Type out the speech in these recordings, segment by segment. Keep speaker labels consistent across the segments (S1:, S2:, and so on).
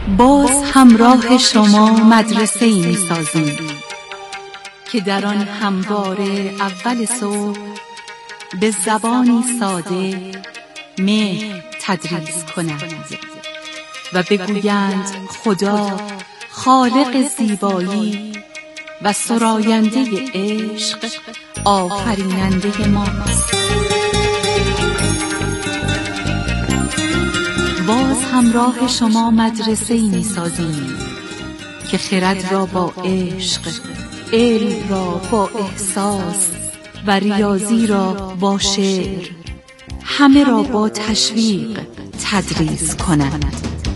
S1: باز همراه شما مدرسه ای می سازیم که در آن همواره اول صبح به زبانی ساده مهر تدریس کنند و بگویند خدا خالق زیبایی و سراینده عشق آفریننده ماست. باز همراه شما مدرسه ای می سازیم که خرد را با عشق، علم را با احساس و ریاضی را با شعر، همه را با تشویق تدریس کنند.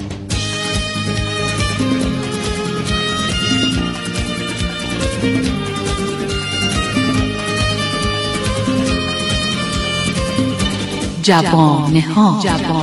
S1: جوانه‌ها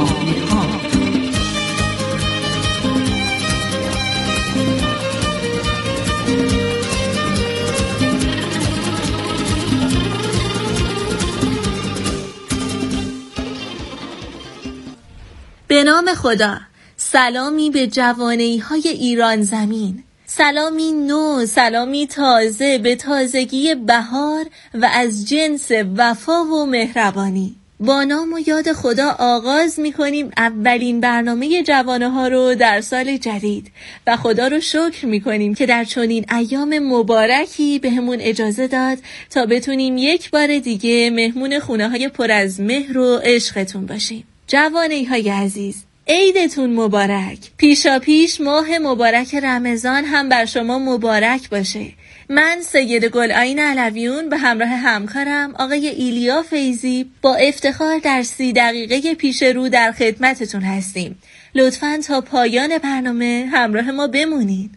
S2: به نام خدا. سلامی به جوانه‌های ایران زمین، سلامی نو، سلامی تازه به تازگی بهار و از جنس وفا و مهربانی. با نام و یاد خدا آغاز می‌کنیم اولین برنامه جوانه‌ها رو در سال جدید و خدا رو شکر می‌کنیم که در چنین ایام مبارکی بهمون اجازه داد تا بتونیم یک بار دیگه مهمون خونه‌های پر از مهر و عشقتون باشیم. جوانه‌های عزیز، عیدتون مبارک. پیشا پیش ماه مبارک رمضان هم بر شما مبارک باشه. من سید گلعین علویون به همراه همکارم آقای ایلیا فیضی با افتخار در 30 دقیقه پیش رو در خدمتتون هستیم. لطفاً تا پایان برنامه همراه ما بمونید.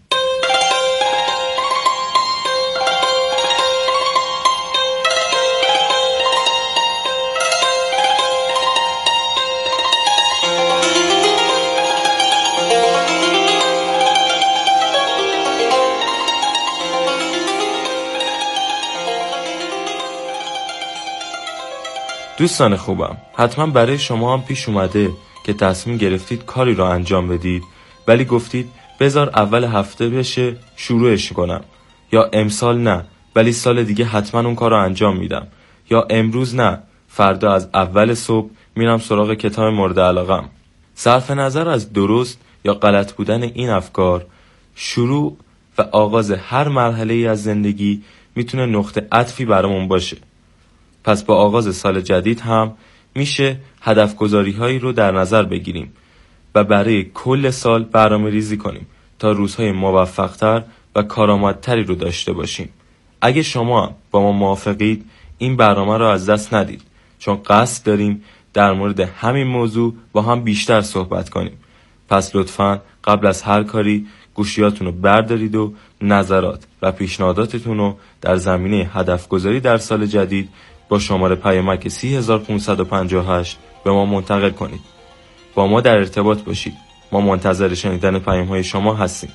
S3: دوستان خوبم، حتما برای شما هم پیش اومده که تصمیم گرفتید کاری رو انجام بدید ولی گفتید بذار اول هفته بشه شروعش کنم، یا امسال نه ولی سال دیگه حتما اون کار رو انجام میدم، یا امروز نه فردا از اول صبح میرم سراغ کتاب مورد علاقم. صرف نظر از درست یا غلط بودن این افکار، شروع و آغاز هر مرحله‌ای از زندگی میتونه نقطه عطفی برامون باشه. پس با آغاز سال جدید هم میشه هدف گذاری هایی رو در نظر بگیریم و برای کل سال برنامه ریزی کنیم تا روزهای موفق‌تر و کارآمدتری رو داشته باشیم. اگه شما با ما موافقید این برنامه رو از دست ندید، چون قصد داریم در مورد همین موضوع با هم بیشتر صحبت کنیم. پس لطفاً قبل از هر کاری گوشیاتون رو بردارید و نظرات و پیشنهاداتتون رو در زمینه هدف گذاری در سال جدید با شماره پیامک 30558 به ما منتقل کنید. با ما در ارتباط باشید. ما منتظر شنیدن پیام‌های شما هستیم.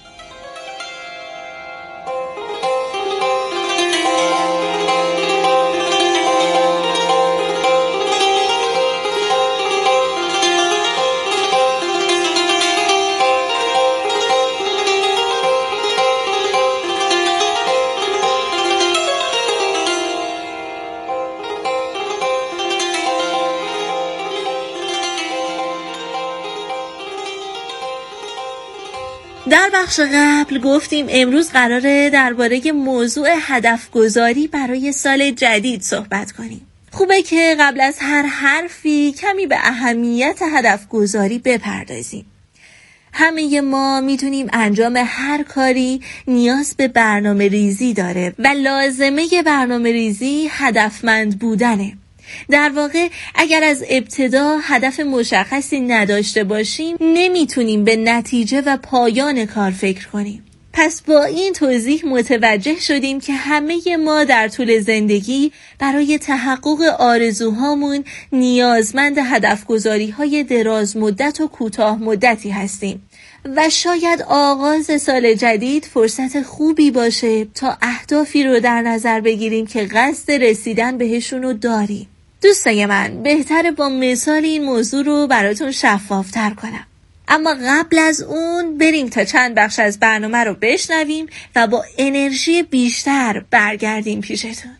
S2: در بخش قبل گفتیم امروز قراره درباره موضوع هدف گذاری برای سال جدید صحبت کنیم. خوبه که قبل از هر حرفی کمی به اهمیت هدف گذاری بپردازیم. همه ما میتونیم انجام هر کاری نیاز به برنامه ریزی داره و لازمه برنامه ریزی هدفمند بودنه. در واقع اگر از ابتدا هدف مشخصی نداشته باشیم نمیتونیم به نتیجه و پایان کار فکر کنیم. پس با این توضیح متوجه شدیم که همه ما در طول زندگی برای تحقق آرزوهامون نیازمند هدفگذاری‌های دراز مدت و کوتاه مدتی هستیم و شاید آغاز سال جدید فرصت خوبی باشه تا اهدافی رو در نظر بگیریم که قصد رسیدن بهشونو داریم. دوستای من، بهتره با مثال این موضوع رو براتون شفافتر کنم. اما قبل از اون بریم تا چند بخش از برنامه رو بشنویم و با انرژی بیشتر برگردیم پیشتون.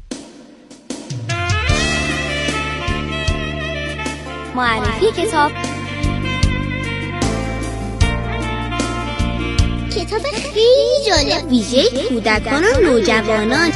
S4: معرفی کتاب خیلی جالب ویژه کودکان و نوجوانان.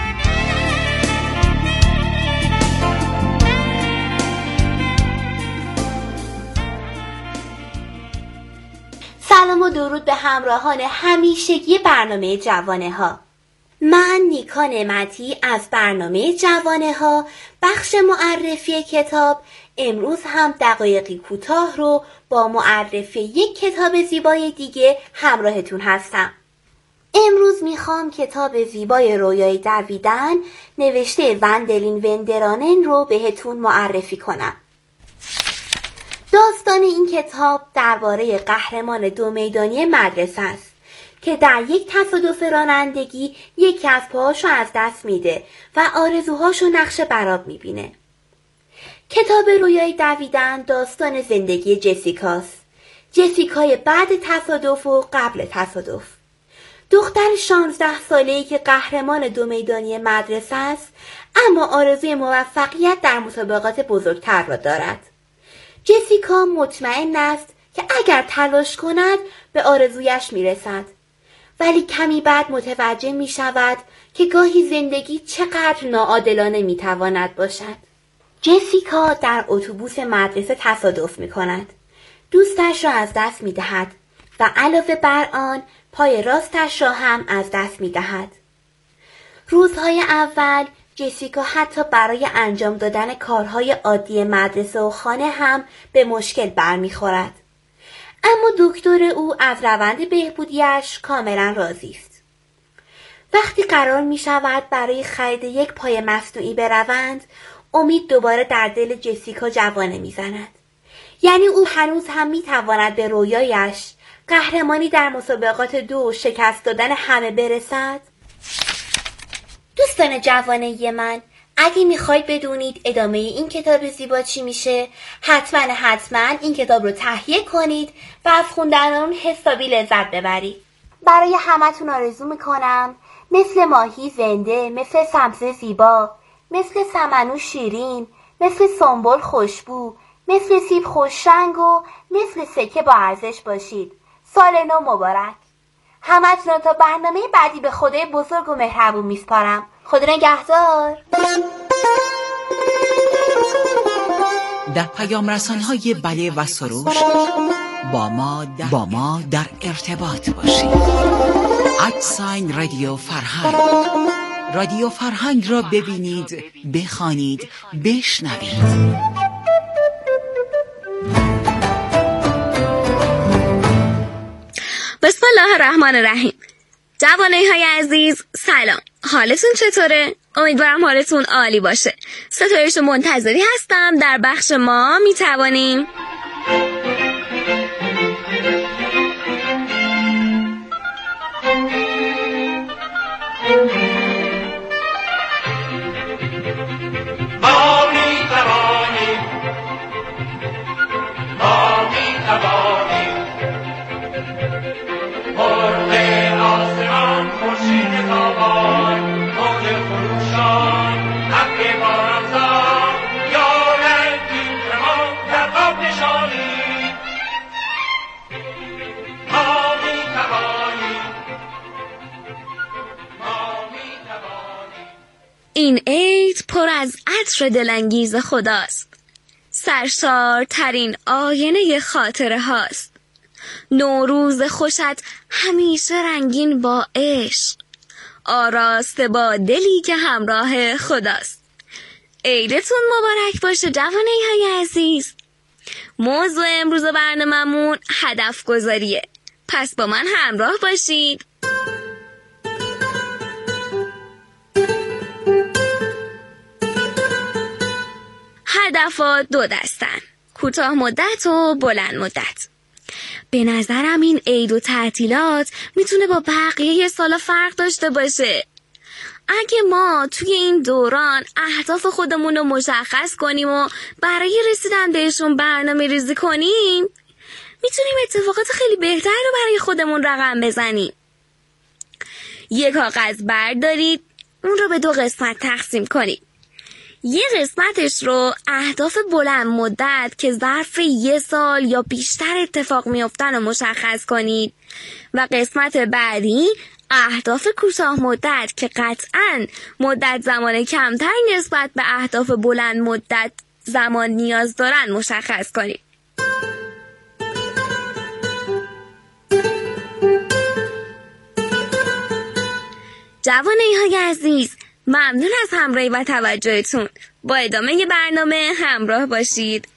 S5: سلام و درود به همراهان همیشگی برنامه جوانه ها. من نیکا نعمتی از برنامه جوانه ها بخش معرفی کتاب امروز هم دقایقی کوتاه رو با معرفی یک کتاب زیبای دیگه همراهتون هستم. امروز میخوام کتاب زیبای رویای دویدن نوشته وندلین وندرانن رو بهتون معرفی کنم. داستان این کتاب درباره قهرمان دو میدانی مدرسه است که در یک تصادف رانندگی یکی از پاهاشو از دست میده و آرزوهاشو نقش برآب میبینه. کتاب رویای دویدن داستان زندگی جسیکاست. جسیکای بعد تصادف و قبل تصادف. دختر 16 ساله‌ای که قهرمان دو میدانی مدرسه است اما آرزوی موفقیت در مسابقات بزرگتر را دارد. جسیکا مطمئن است که اگر تلاش کند به آرزویش میرسد، ولی کمی بعد متوجه می شود که گاهی زندگی چقدر ناعادلانه می تواند باشد. جسیکا در اتوبوس مدرسه تصادف می کند. دوستش را از دست می دهد و علاوه بر آن پای راستش را هم از دست می دهد. روزهای اول جسیکا حتی برای انجام دادن کارهای عادی مدرسه و خانه هم به مشکل برمیخورد. اما دکتر او از روند بهبودیش کاملا راضی است. وقتی قرار می شود برای خرید یک پای مصنوعی بروند، امید دوباره در دل جسیکا جوانه می زند. یعنی او هنوز هم می تواند به رویایش قهرمانی در مسابقات دو شکست دادن همه برسد. دوستان جوانه من، اگه میخواید بدونید ادامه این کتاب زیبا چی میشه، حتما این کتاب رو تهیه کنید و از خوندن اون حسابی لذت ببرید. برای همتون آرزو میکنم مثل ماهی زنده، مثل سبزه زیبا، مثل سمنو شیرین، مثل سنبل خوشبو، مثل سیب خوشرنگ و مثل سکه با ارزش باشید. سال نو مبارک. همتون تا برنامه بعدی به خدای بزرگ و مهربون میسپارم. خدا نگهدار.
S6: در پیام رسان‌های بله و سروش با ما در ارتباط باشید. @رادیو فرهنگ. رادیو فرهنگ را ببینید، بخوانید، بشنوید.
S7: بسم الله الرحمن الرحیم. جوانه‌های عزیز، سلام. حالتون چطوره؟ امیدوارم حالتون عالی باشه. ستایش منتظری هستم. در بخش ما میتوانیم این عید پر از عطر دلانگیز خداست. سرشارترین آینه خاطره هاست. نوروز خوشت همیشه رنگین با عشق، آراسته با دلی که همراه خداست. عیدتون مبارک باشه جوانه‌های عزیز. موضوع امروز برنامه‌مون هدف گذاریه. پس با من همراه باشید. هدف‌ها دو دستن، کوتاه مدت و بلند مدت. به نظرم این عید و تعطیلات میتونه با بقیه سالا فرق داشته باشه. اگه ما توی این دوران اهداف خودمون رو مشخص کنیم و برای رسیدن بهشون برنامه ریزی کنیم، میتونیم اتفاقات خیلی بهتری رو برای خودمون رقم بزنیم. یک کاغذ بردارید، اون رو به 2 قسمت تقسیم کنید. یه قسمتش رو اهداف بلند مدت که ظرف 1 سال یا بیشتر اتفاق میافتن رو مشخص کنید و قسمت بعدی اهداف کوتاه مدت که قطعاً مدت زمان کمتری نسبت به اهداف بلند مدت زمان نیاز دارن مشخص کنید. جوانه‌های عزیز، ممنون از همراهی و توجهتون. با ادامه برنامه همراه باشید.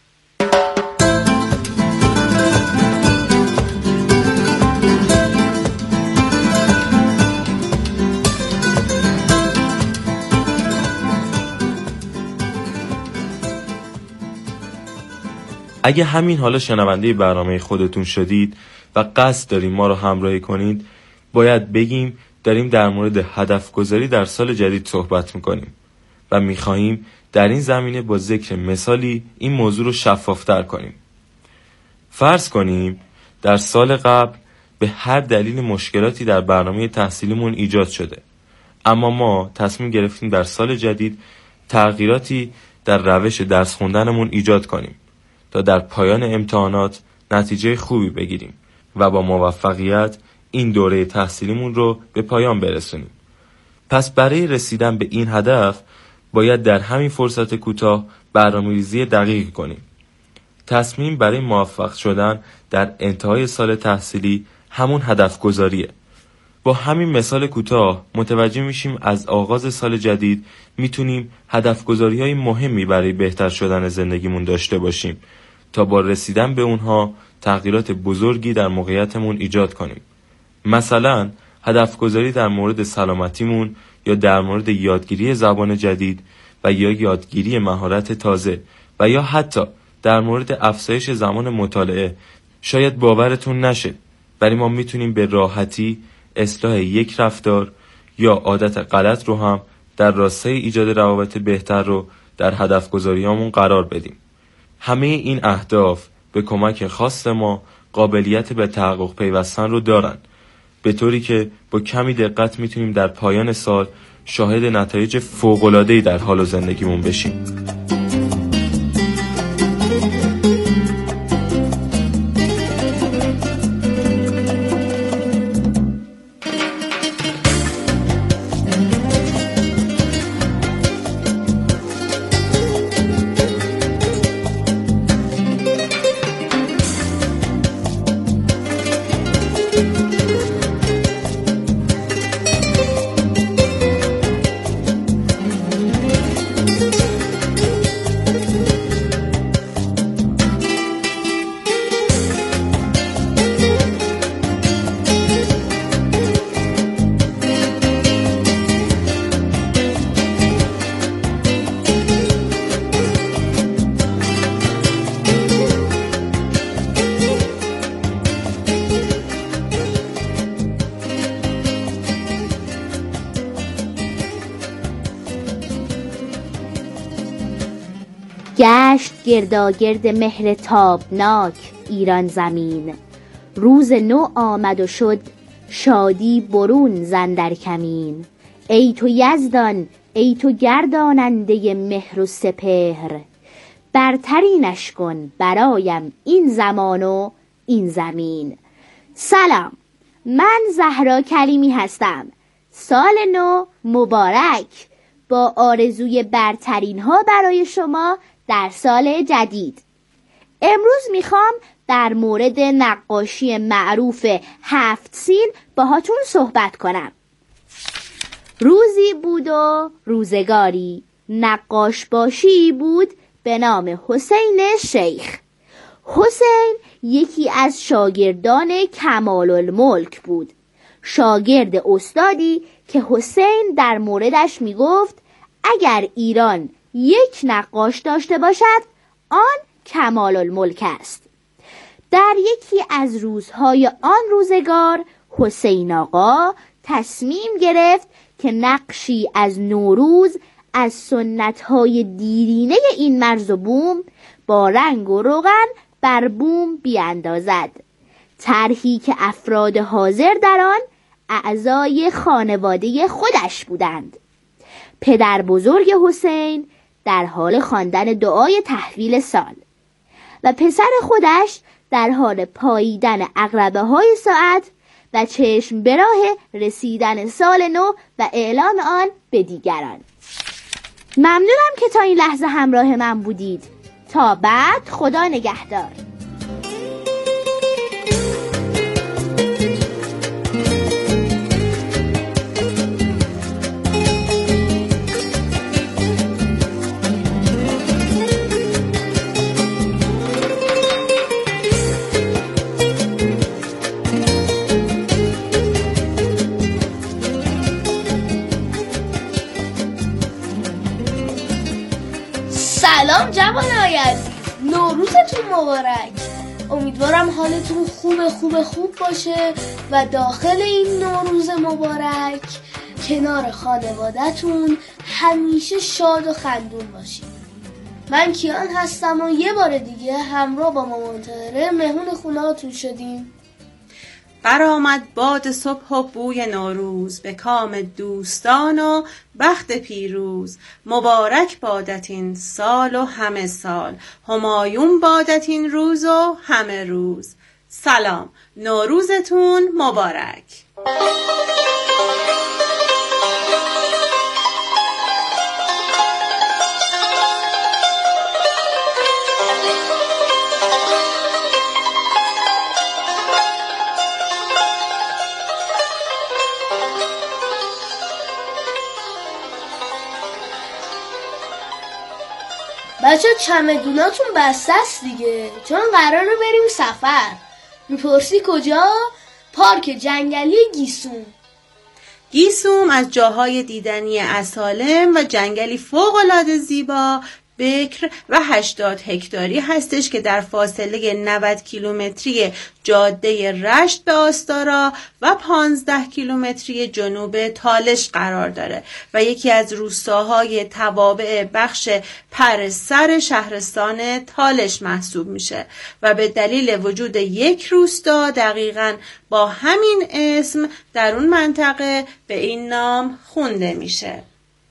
S3: اگه همین حالا شنونده برنامه خودتون شدید و قصد داریم ما رو همراهی کنید، باید بگیم داریم در مورد هدف گذاری در سال جدید صحبت میکنیم و میخواییم در این زمینه با ذکر مثالی این موضوع رو شفافتر کنیم. فرض کنیم در سال قبل به هر دلیل مشکلاتی در برنامه تحصیلیمون ایجاد شده، اما ما تصمیم گرفتیم در سال جدید تغییراتی در روش درس خوندنمون ایجاد کنیم تا در پایان امتحانات نتیجه خوبی بگیریم و با موفقیت این دوره تحصیلیمون رو به پایان برسونیم. پس برای رسیدن به این هدف باید در همین فرصت کوتاه برنامه‌ریزی دقیق کنیم. تصمیم برای موفق شدن در انتهای سال تحصیلی همون هدف گذاریه. با همین مثال کوتاه متوجه میشیم از آغاز سال جدید میتونیم هدف گذاری‌های مهمی برای بهتر شدن زندگیمون داشته باشیم تا با رسیدن به اونها تغییرات بزرگی در موقعیتمون ایجاد کنیم. مثلا هدف گذاری در مورد سلامتیمون یا در مورد یادگیری زبان جدید و یا یادگیری مهارت تازه و یا حتی در مورد افزایش زمان مطالعه. شاید باورتون نشه، ولی ما میتونیم به راحتی اصلاح یک رفتار یا عادت غلط رو هم در راستای ایجاد روابط بهتر رو در هدف گذاریامون قرار بدیم. همه این اهداف به کمک خاص ما قابلیت به تحقق پیوستن رو دارن، به طوری که با کمی دقت میتونیم در پایان سال شاهد نتایج فوق‌العاده‌ای در حال و زندگیمون بشیم.
S4: گشت گرداگرد مهر تابناک ایران زمین، روز نو آمد و شد شادی برون زندر کمین. ای تو یزدان، ای تو گرداننده مهر و سپهر، برترینش کن برایم این زمان و این زمین. سلام، من زهرا کلیمی هستم. سال نو مبارک، با آرزوی برترین ها برای شما در سال جدید. امروز میخوام در مورد نقاشی معروف 7 سین باهاتون صحبت کنم. روزی بود و روزگاری، نقاش باشی بود به نام حسین شیخ. حسین یکی از شاگردان کمال الملک بود، شاگرد استادی که حسین در موردش میگفت اگر ایران یک نقاش داشته باشد آن کمال الملک است. در یکی از روزهای آن روزگار حسین آقا تصمیم گرفت که نقشی از نوروز از سنت‌های دیرینه این مرز و بوم با رنگ و روغن بر بوم بیاندازد. طرحی که افراد حاضر در آن اعضای خانواده خودش بودند. پدر بزرگ حسین در حال خواندن دعای تحویل سال و پسر خودش در حال پاییدن عقربه های ساعت و چشم به راه رسیدن سال نو و اعلام آن به دیگران. ممنونم که تا این لحظه همراه من بودید. تا بعد، خدا نگهدار.
S8: سلام جوانای عزیز، نوروزتون مبارک. امیدوارم حالتون خوب باشه و داخل این نوروز مبارک کنار خانواده‌تون همیشه شاد و خندون باشید. من کیان هستم و یه بار دیگه همراه با مامان طاهره مهمون خونه‌هاتون شدیم.
S9: برآمد باد صبح و بوی نوروز، به کام دوستان و بخت پیروز. مبارک بادت این سال و همه سال، همایون بادت این روز و همه روز. سلام، نوروزتون مبارک.
S8: بچه چمدوناتون بسته است دیگه، چون قراره بریم سفر. میپرسی کجا؟ پارک جنگلی گیسوم.
S9: گیسوم از جاهای دیدنی اصالم و جنگلی فوق‌العاده زیبا، بکر و 80 هکتاری هستش که در فاصله 90 کیلومتری جاده رشت به آستارا و 15 کیلومتری جنوب تالش قرار داره و یکی از روستاهای توابع بخش پرسر شهرستان تالش محسوب میشه و به دلیل وجود یک روستا دقیقاً با همین اسم در اون منطقه به این نام خونده میشه.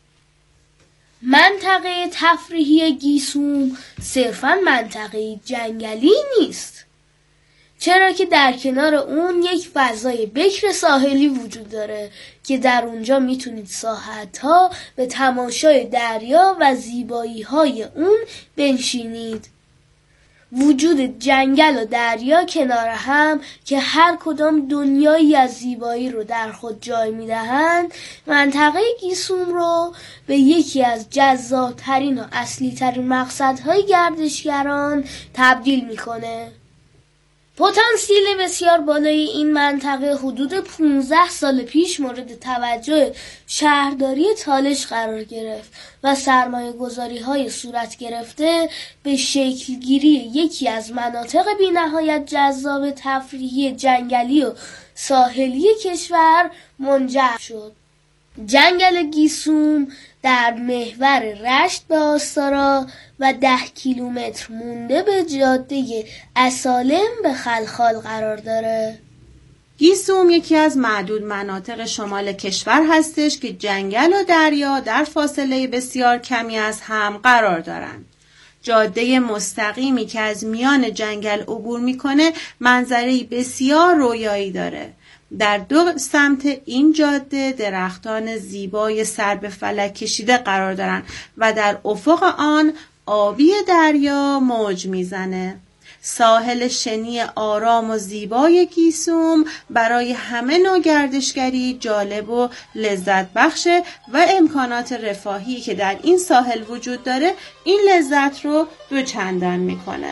S8: منطقه تفریحی گیسوم صرفاً منطقه جنگلی نیست، چرا که در کنار اون یک فضای بکر ساحلی وجود داره که در اونجا میتونید ساعتها به تماشای دریا و زیبایی‌های اون بنشینید. وجود جنگل و دریا کنار هم که هر کدام دنیایی از زیبایی رو در خود جای میدهند، منطقه گیسوم رو به یکی از جذابترین و اصلیترین مقصدهای گردشگران تبدیل میکنه. پتانسیل بسیار بالای این منطقه حدود 15 سال پیش مورد توجه شهرداری تالش قرار گرفت و سرمایه گذاری های صورت گرفته به شکلگیری یکی از مناطق بی نهایت جذاب تفریحی جنگلی و ساحلی کشور منجر شد. جنگل گیسوم در محور رشت به آستارا و 10 کیلومتر مونده به جاده اصالم به خلخال قرار داره.
S9: گیسوم یکی از معدود مناطق شمال کشور هستش که جنگل و دریا در فاصله بسیار کمی از هم قرار دارند. جاده مستقیمی که از میان جنگل عبور میکنه منظره‌ای بسیار رویایی داره. در دو سمت این جاده درختان زیبای سر به فلک کشیده قرار دارند و در افق آن آبی دریا موج میزنه. ساحل شنی آرام و زیبای گیسوم برای همه نوع گردشگری جالب و لذت بخشه و امکانات رفاهی که در این ساحل وجود داره این لذت رو دوچندان میکنه.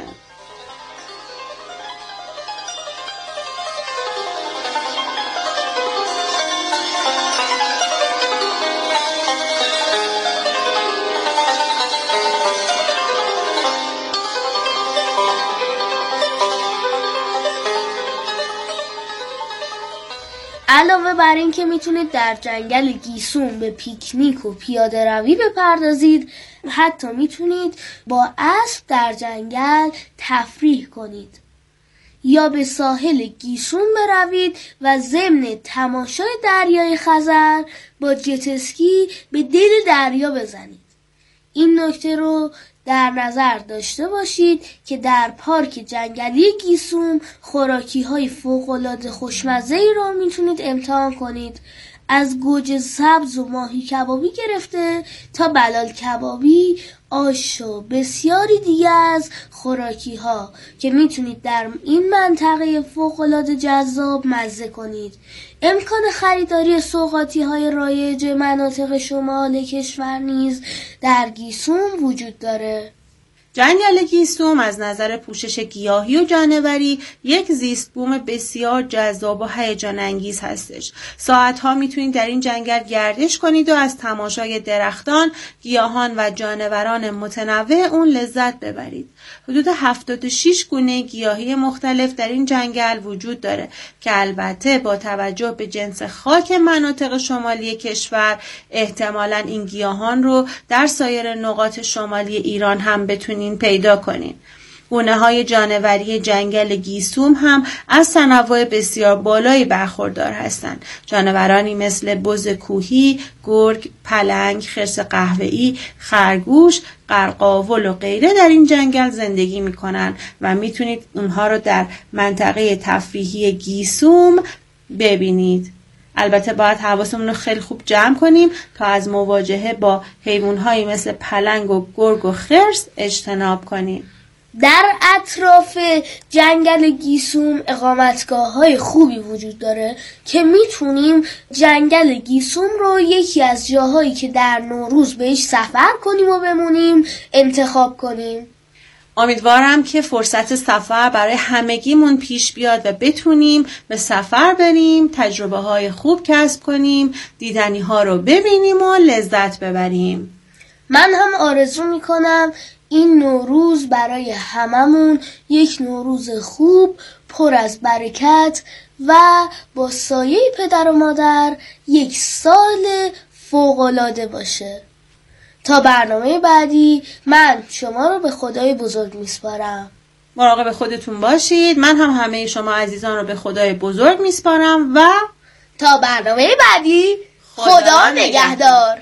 S8: علاوه بر این که میتونید در جنگل گیسون به پیکنیک و پیاده روی بپردازید، حتی میتونید با اسب در جنگل تفریح کنید یا به ساحل گیسون بروید و ضمن تماشای دریای خزر با جت اسکی به دل دریا بزنید. این نکته رو در نظر داشته باشید که در پارک جنگلی گیسون خوراکی‌های فوق‌العاده خوشمزه‌ای را میتونید امتحان کنید، از گوجه سبز و ماهی کبابی گرفته تا بلال کبابی، آش و بسیاری دیگه از خوراکی ها که میتونید در این منطقه فوق‌العاده جذاب مزه کنید. امکان خریداری سوغاتی های رایج مناطق شمال کشور نیز در گیسون وجود داره.
S9: جنگل گیسوم از نظر پوشش گیاهی و جانوری یک زیست بوم بسیار جذاب و هیجان انگیز هستش. ساعتها میتونید در این جنگل گردش کنید و از تماشای درختان، گیاهان و جانوران متنوع اون لذت ببرید. حدود 76 گونه گیاهی مختلف در این جنگل وجود داره که البته با توجه به جنس خاک مناطق شمالی کشور احتمالاً این گیاهان رو در سایر نقاط شمالی ایران هم بتونید پیدا کنین. گونه‌های جانوری جنگل گیسوم هم از تنوع بسیار بالایی برخوردار هستند. جانورانی مثل بز کوهی، گرگ، پلنگ، خرس قهوه‌ای، خرگوش، قرقاول و غیره در این جنگل زندگی می‌کنند و میتونید اونها رو در منطقه تفریحی گیسوم ببینید. البته باید حواسمون رو خیلی خوب جمع کنیم تا از مواجهه با حیوان‌هایی مثل پلنگ و گرگ و خرس اجتناب کنیم.
S8: در اطراف جنگل گیسوم اقامتگاه‌های خوبی وجود داره که میتونیم جنگل گیسوم رو یکی از جاهایی که در نوروز بهش سفر کنیم و بمونیم انتخاب کنیم.
S9: امیدوارم که فرصت سفر برای همگیمون پیش بیاد و بتونیم به سفر بریم، تجربه های خوب کسب کنیم، دیدنی ها رو ببینیم و لذت ببریم.
S8: من هم آرزو میکنم این نوروز برای هممون یک نوروز خوب، پر از برکت و با سایه پدر و مادر یک سال فوق‌العاده باشه. تا برنامه بعدی من شما رو به خدای بزرگ میسپارم.
S9: مراقب خودتون باشید. من هم همه شما عزیزان رو به خدای بزرگ میسپارم و
S8: تا برنامه بعدی خدا نگهدار.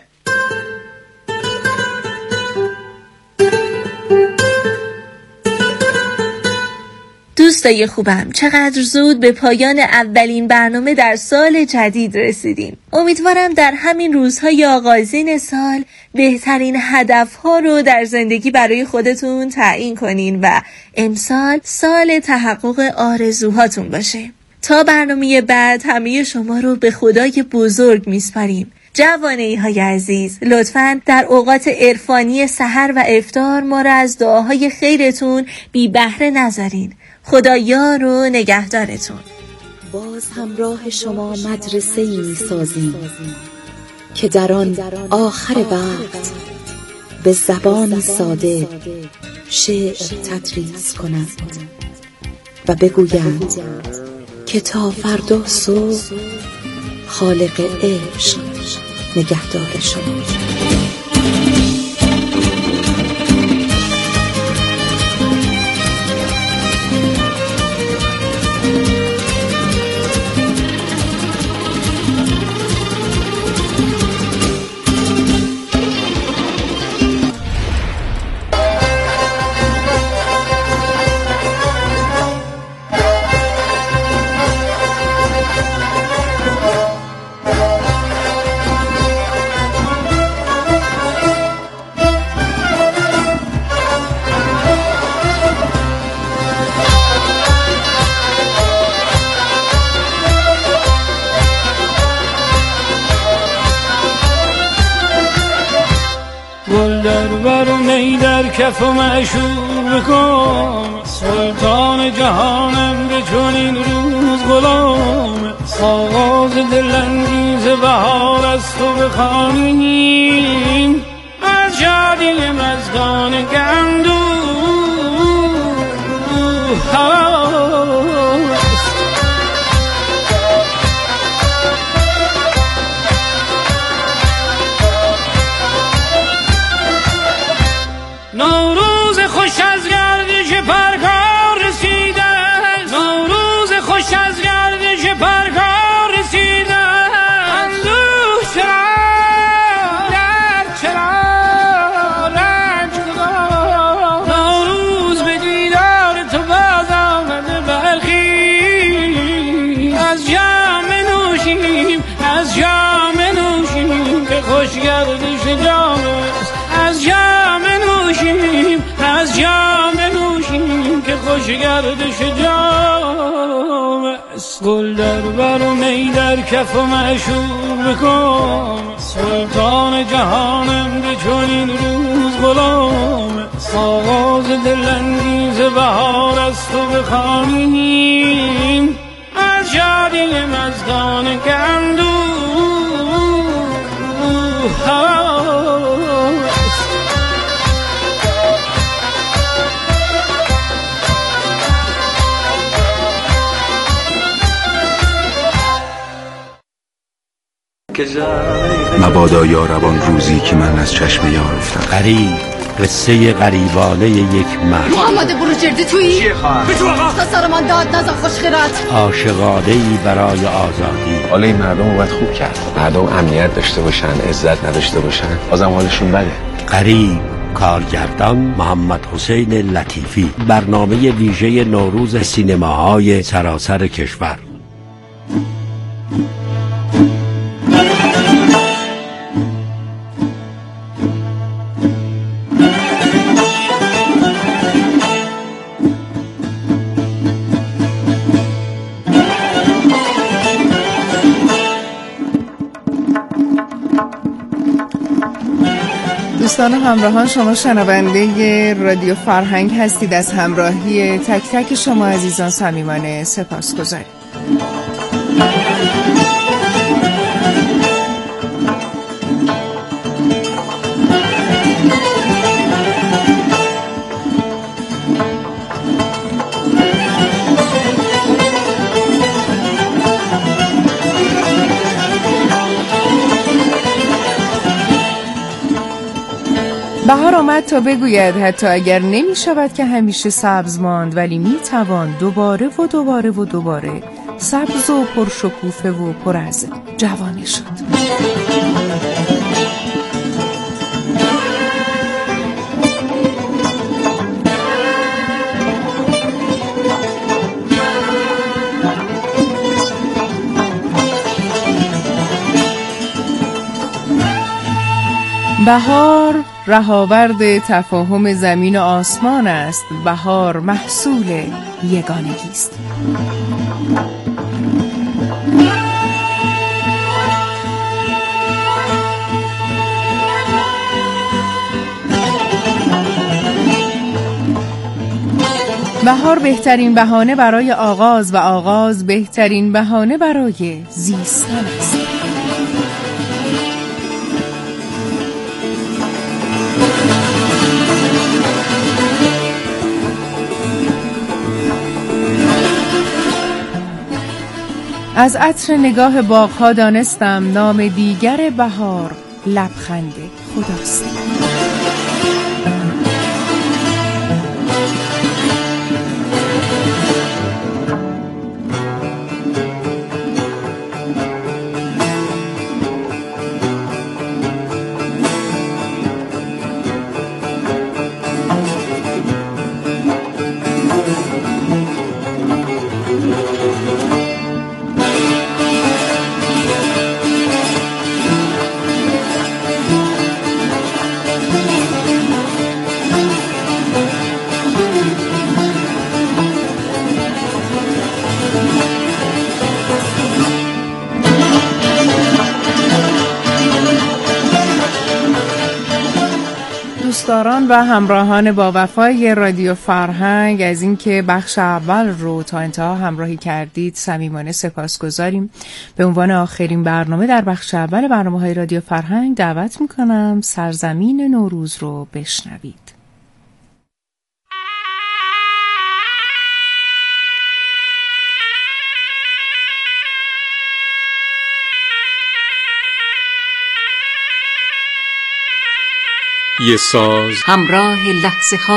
S2: دوستای خوبم، چقدر زود به پایان اولین برنامه در سال جدید رسیدیم. امیدوارم در همین روزهای آغازین سال بهترین هدفها رو در زندگی برای خودتون تعیین کنین و امسال سال تحقق آرزوهاتون باشه. تا برنامه بعد همه شما رو به خدای بزرگ میسپاریم. جوانه‌ای های عزیز، لطفاً در اوقات عرفانی سحر و افطار ما را از دعاهای خیرتون بی بهره نذارین. خدا یار و نگهدارتون.
S1: باز همراه شما مدرسه‌ای می‌سازیم که در آن آخر وقت به زبان ساده شعر تدریس کنند و بگویند که تا فردا صبح خالق عشق نگهدار شما.
S10: کف و معشوقم سلطان جهانم به چنین روز غلام آغاز دلانگیز بهار از تو بخوانیم از شادی مستان گندو هواست گردش جام است، گل در بر و می در کف و معشوق بکن. سلطان جهانم به چنین روز غلام است، آواز دلانگیز بهار است و بخوانیم از شادی مستان که اندوه
S11: مبادا یا روان روزی که من از چشم یار افتم.
S12: غریب، قصه غریبانه یک مرد.
S13: محمد بروجردی تویی؟ چیه خواهر؟ بجو آقا تا سرمان داد نزا خوش خیرات.
S12: عاشقانه‌ای برای آزادی.
S11: حالا این مردم رو باید خوب کرد. مردم امنیت داشته باشن، عزت نداشته باشن، بازم حالشون بده.
S12: غریب، کارگردان محمد حسین لطیفی. برنامه ویژه نوروز سینماهای سراسر کشور.
S14: دوستان و همراهان، شما شنونده رادیو فرهنگ هستید. از همراهی تک تک شما عزیزان صمیمانه سپاسگزاریم. بهار آمد تا بگوید حتی اگر نمی شود که همیشه سبز ماند، ولی می توان دوباره و دوباره و دوباره سبز و پرشکوفه و پر از جوانی شد. بهار رهاورد تفاهم زمین و آسمان است. بهار محصول یگانگی است. بهار بهترین بهانه برای آغاز و آغاز بهترین بهانه برای زیستن است. از عطر نگاه باغ‌ها دانستم نام دیگر بهار لبخند خداست. دوستداران و همراهان با وفای رادیو فرهنگ، از اینکه بخش اول رو تا انتها همراهی کردید صمیمانه سپاسگزاریم. به عنوان آخرین برنامه در بخش اول برنامه‌های رادیو فرهنگ دعوت می‌کنم سرزمین نوروز رو بشنوید.
S15: یه ساز
S6: همراه لحظه ها